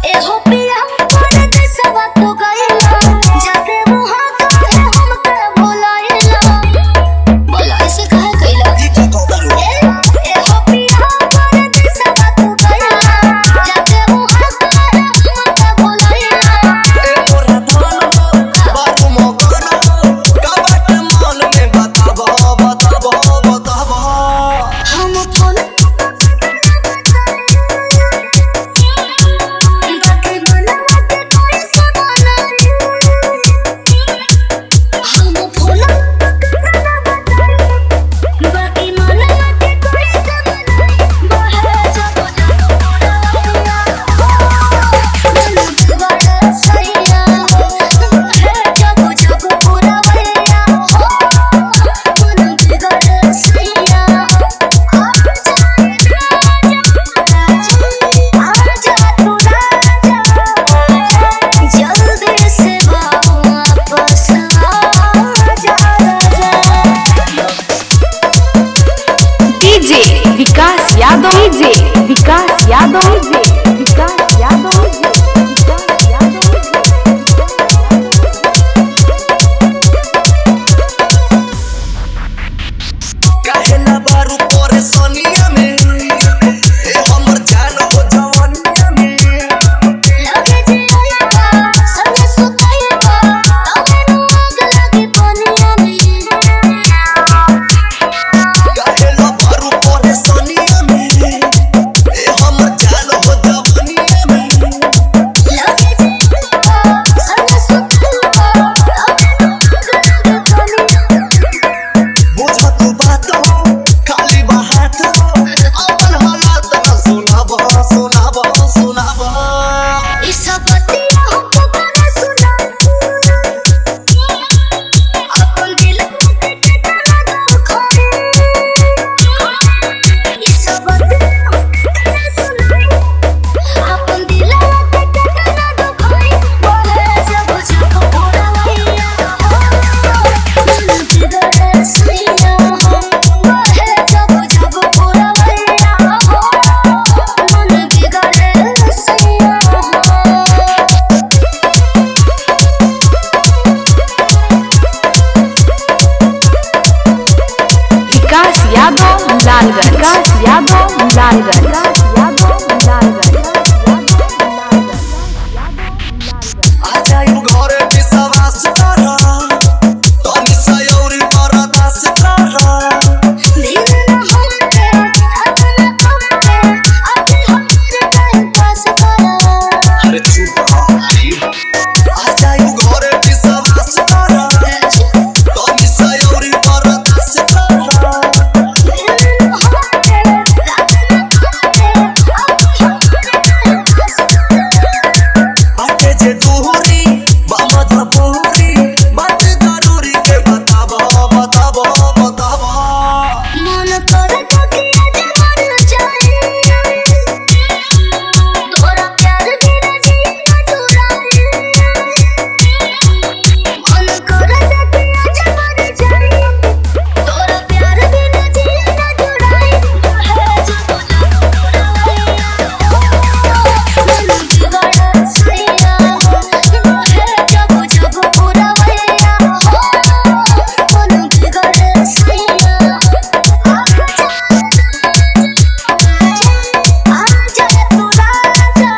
विकास यादव विकास यादव विकास यादव कहना बारू तोरे सोनिया में ए हमर जान हो जवानिया में लगे जिया संग सुतैया तमेनु आग लगे पानिया में कहना बारू तोरे सोनिया में ए हमर जान हो जवानिया में लगे जिया संग सुतैया तमेनु आग लगे पानिया में बुझा तू बात खाली बात अपन हालात सुनाब सुनाब ई सब बतिया हमको गाना सुना अपन दिल में ठिकाना दो खोए ई सब बतिया गाना सुना अपन दिल में ठिकाना दो खोए बोले जब जब पूरा भैया मन बिगड़े सैया बोले जब जब पूरा भैया मन बिगड़े सैया विकास यादव लालगंज आजा यू घरे विश्वास कर तनी सयोरी बरदास कर दिन न होते रात न होते अभी हमारे टाइम पास करा अरे चुप आजा यू घरे विश्वास कर तनी सयोरी बरदास कर दिन न होते रात न होते अभी हमारे टाइम पास करा बाटे जे दूरी बामद पूरी बात जरूरी के बताब मन तोरे तकिया जवान जाए तोरा प्यार बिना जीना चुराए मन करे तकिया जवान जाए तोरा प्यार बिना जीना चुराए है जब जब पूरा भैया मन बिगड़े सैया है जब जब पूरा भैया मन बिगड़े सैया आजा तू राजा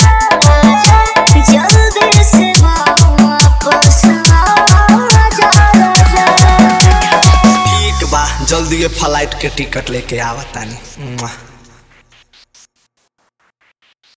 जल्दी से वापस आजा राजा ठीक बा जल्दी फ्लाइट के टिकट लेके आवतानी।